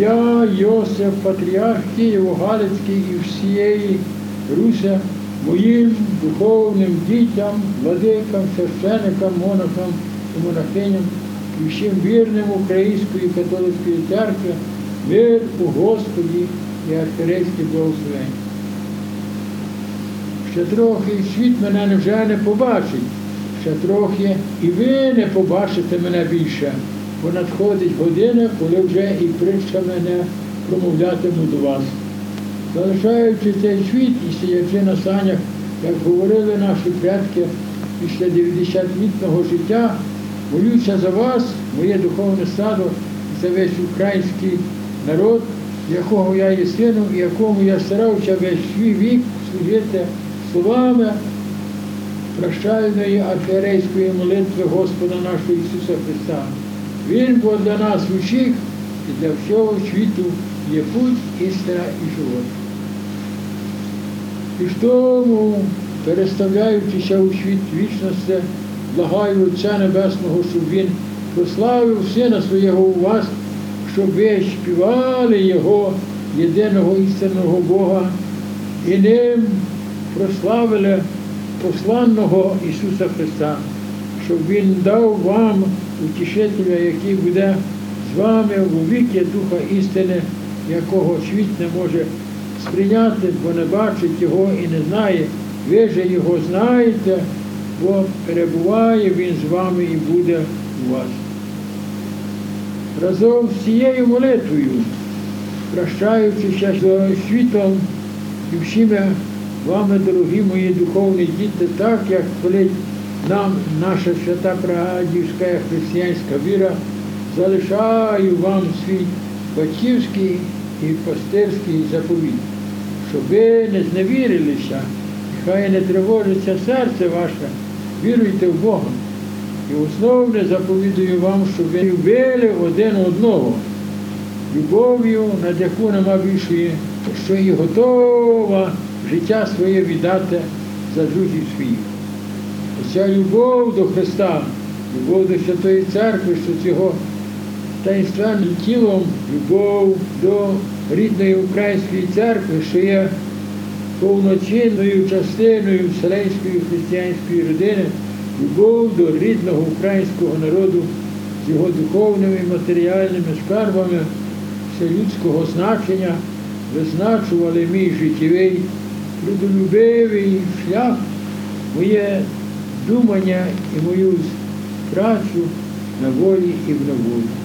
Я, Йосиф, патріарх Києво-Галицький і всієї Русі, моїм духовним дітям, владикам, священикам, монахам і монахиням і всім вірним Української католицької церкви, мир у Господі і архірейське благословення. Ще трохи і світ мене вже не побачить, ще трохи і ви не побачите мене більше, бо надходить година, коли вже і притчами не промовлятиму до вас. Залишаючи цей світ і сидячи на санях, як говорили наші предки після 90-літнього життя, молюся за вас, моє духовне стадо, за весь український народ, якого я є сином і якому я старався весь свій вік служити словами прощальної архієрейської молитви Господа нашого Ісуса Христа. Він бо для нас усіх і для всього світу є путь, істина і живот. І в тому, переставляючися у світ вічності, благаю Отця Небесного, щоб Він прославив Сина Свого у вас, щоб ви співали Його, єдиного істинного Бога, і ним прославили посланного Ісуса Христа, щоб Він дав вам утішителя, який буде з вами у віки Духа істини, якого світ не може сприйняти, бо не бачить Його і не знає. Ви же Його знаєте, бо перебуває Він з вами і буде у вас. Разом з цією молитвою, прощаючися з світом і всіми вами, дорогі мої духовні діти, так, як велить нам наша свята прадівська християнська віра, залишаю вам свій батьківський і пастирський заповіт, щоб ви не зневірилися, хай не тривожиться серце ваше, віруйте в Бога. І основне заповідую вам, щоб ви любили один одного, любов'ю, над яку нема більшої, що і готова життя своє віддати за друзів своїх. Оця любов до Христа, любов до Святої Церкви, що цього таїнственним тілом, любов до рідної Української церкви, що є повноцінною частиною вселенської християнської родини, любов до рідного українського народу з його духовними і матеріальними скарбами вселюдського значення визначували мій життєвий, трудолюбивий шлях, моє думання і мою працю на волі і в неволі.